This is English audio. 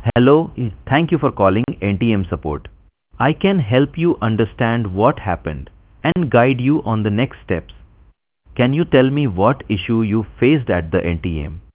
Hello, thank you for calling NTM support. I can help you understand what happened and guide you on the next steps. Can you tell me what issue you faced at the NTM?